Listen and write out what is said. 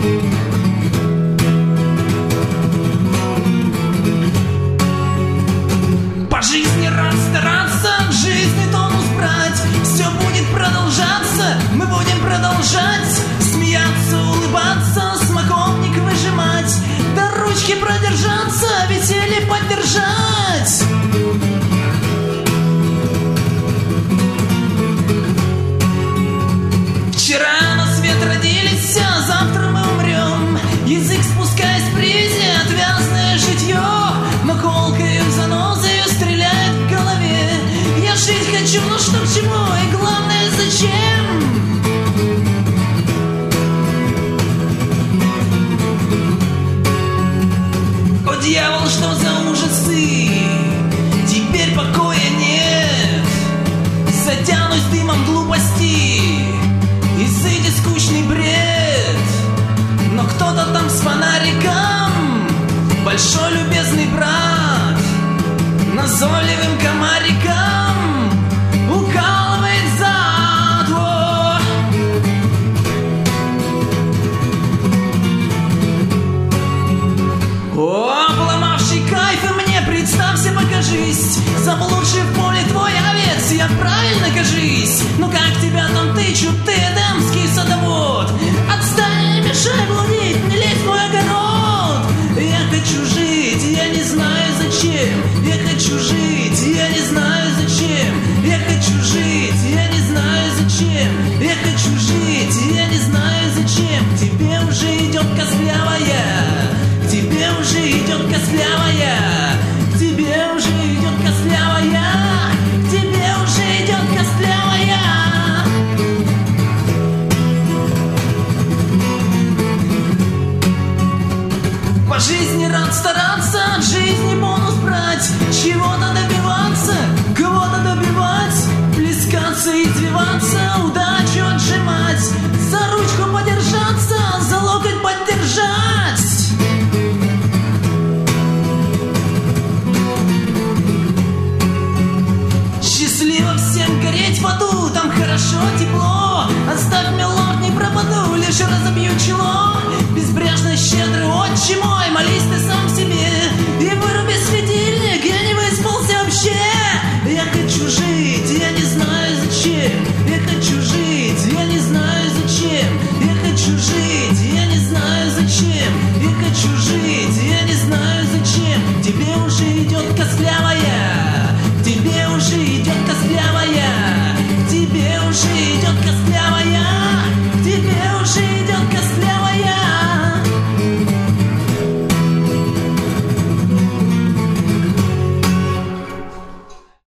По жизни рад стараться, к жизни тонус брать. Все будет продолжаться, мы будем продолжать смеяться, улыбаться, смоковник выжимать, до ручки продержаться, веселье поддержать. Вчера на свет родились, а завтра мы умрем. Язык спускаясь в призе, отвязное житье, но колкою занозою стреляет в голове. Я жить хочу, но что к чему и главное зачем? О, дьявол, что за ужасы? Теперь покоя нет. Затянусь дымом глупости и сыти скучный бред. Но кто-то там с фонариком, большой любезный брат, назойливым комариком укалывает зад. О, обломавший кайфы мне, представься, покажись, заблудший в поле твой овец, я правильно кажись. Ну как тебя там тычут, ты эдемский садовод? Отстань, не мешай блудить, не лезь в мой огород. Я хочу жить, я не знаю зачем. Я хочу жить, я не знаю зачем. Я хочу жить, я не знаю зачем. Я хочу жить, я не знаю зачем. К тебе уже идет костлявая, к тебе уже идет костлявая, к тебе уже идет костлявая, к тебе уже идет костлявая. По жизни рад стараться, от жизни бонус брать, чего-то добиваться, кого-то добивать, плескаться и извиваться, удачу отжимать, за ручку подержаться, за локоть поддержать. Счастливо всем гореть в аду, там хорошо, тепло. Оставь, милорд, не пропаду, лишь разобью чело. Безбрежно щедрый отчим.